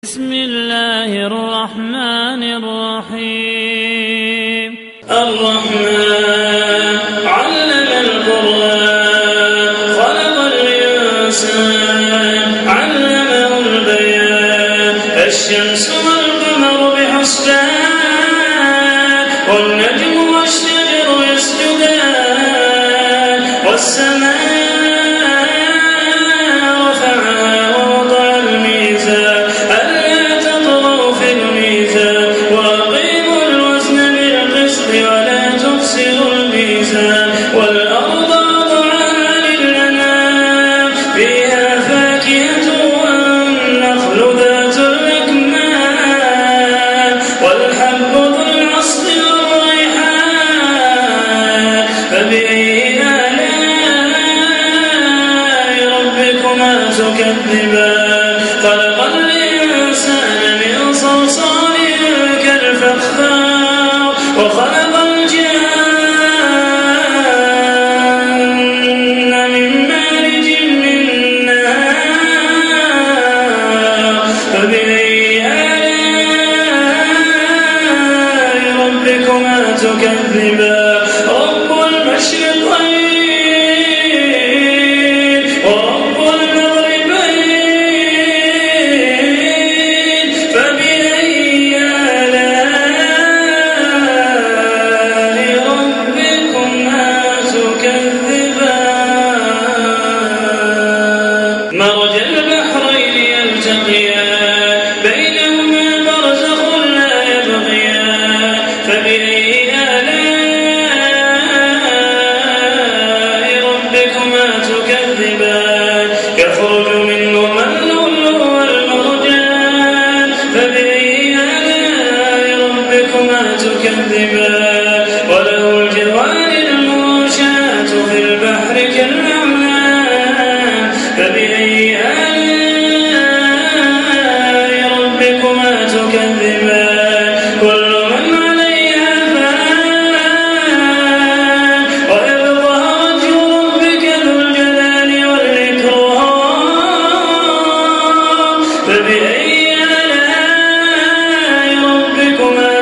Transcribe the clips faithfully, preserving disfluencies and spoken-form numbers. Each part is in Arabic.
بسم الله الرحمن الرحيم. الرحمن علم القرآن خلق الإنسان علمه البيان الشمس والقمر بحسبان والنجم والشجر يسجدان والسماء والأرض وضعها للأنام فيها فاكهة والنخل ذات الأكمام والحب ذو العصف والريحان فبأي آلاء ربكما تكذبان خلق الإنسان من صلصال كالفخار وخلق تكذبان رب المشرقين ورب المغربين فبأي آلاء ربكما تكذبان مرج البحرين يلتقيان بينهما برزخ لا يبغيان فبأي يخرج منهما اللؤلؤ والمرجان فبأي آلاء ربكما تكذبان وله الجوار المنشآت في البحر كالأعلام فبأي آلاء ربكما تكذبان كل من عليها فان ويبقى وجه ربك ذو الجلال فبأي آلاء ربكما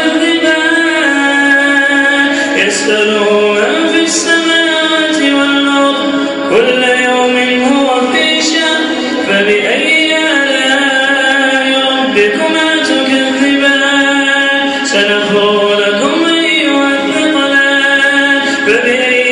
تكذبان يسأله من في السماوات والأرض كل يوم هو في شأن فبأي آلاء ربكما تكذبان سنفرغ لكم أيها الثقلان فبأي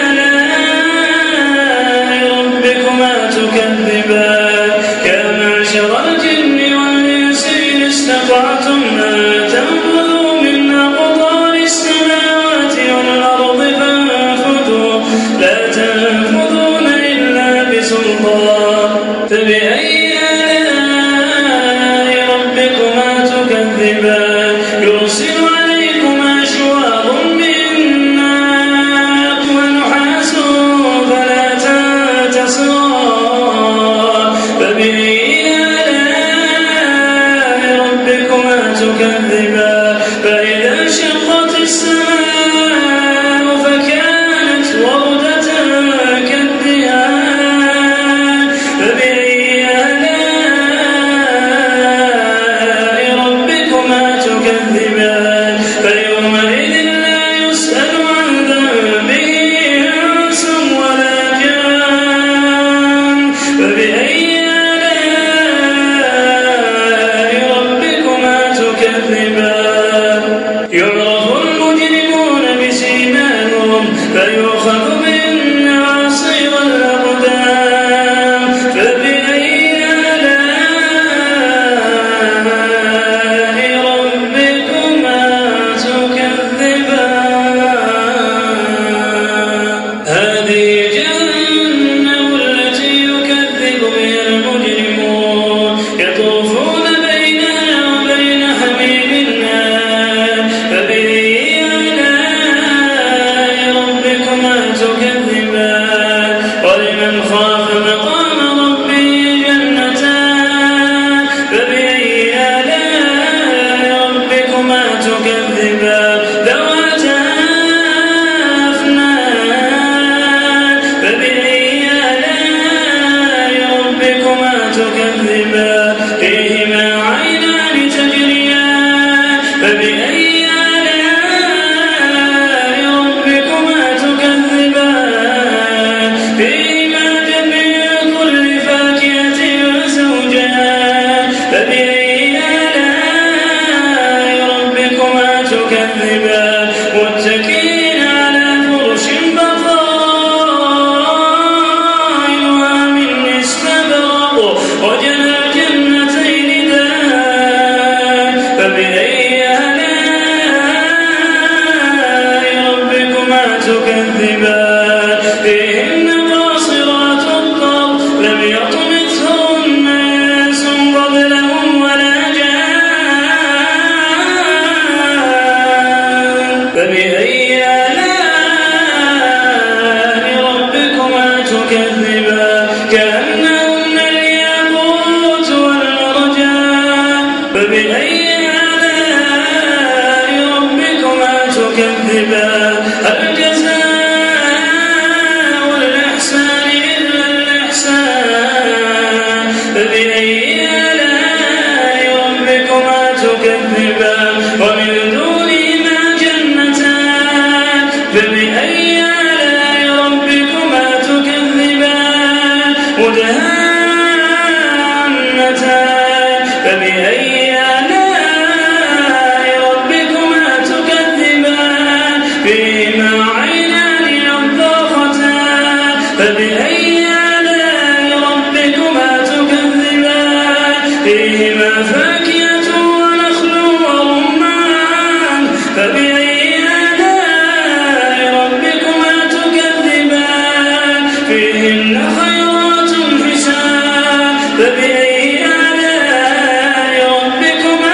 آلاء ربكما تكذبان معشر الجن والإنس إن استطعتم أن تنفذوا من أقطار السماوات والأرض فانفذوا لا تنفذون إلا بسلطان فبأي آلاء ربكما تكذبان يرسل عليكما شواظ من نار ونحاس فلا تنتصران فبأي تكذبان فإذا انشقت السماء فكانت وردة كالدهان فبأي آلاء ربكما تكذبان فيومئذ لا يسأل عن ذنبه إنس ولا جان فبأي يعرف المجرمون بسيماهم فيؤخذ بالنواصي والأقدام فبأي آلاء ربكما تكذبان هذه جهنم التي يكذب بها المجرمون يطوفون بينها وبين حميم فبأي آلاء ربكما تكذبان فبأي آلاء ربكما تكذبان فيهما جميع كل فاكهة وزوجان فبأي آلاء ربكما تكذبان متكئين على فرش بطائنها من استبرق وجنى الجنتين دان فبأي آلاء ربكما تكذبان فيهن قاصرات الطرف لم يطمثهن إنس قبلهم ولا جان فبأي آلاء ربكما تكذبان كأنهن الياقوت والمرجان فبأي آلاء ربكما تكذبان هل جزاء الإحسان إلا الإحسان فبأي آلاء ربكما تكذبان ومن دونهما جنتان فبأي آلاء ربكما تكذبان مدهامتان فبأي آلاء ربكما تكذبان فيهما عينان نضاختان فبأي آلاء ربكما تكذبان فيهما فاكهة ونخل ورمان فبأي آلاء ربكما تكذبان فيهن خيرات حسان فبأي آلاء ربكما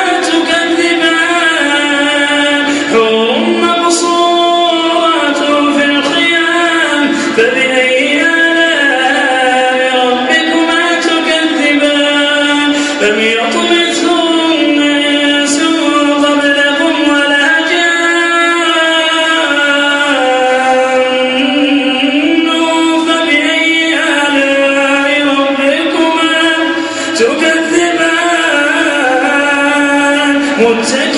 تكذبان حور مقصورات في الخيام فبأي آلاء ربكما تكذبان لم يطمثهن إنس قبلكم ولا جان فبأي آلاء ربكما تكذبان متكئين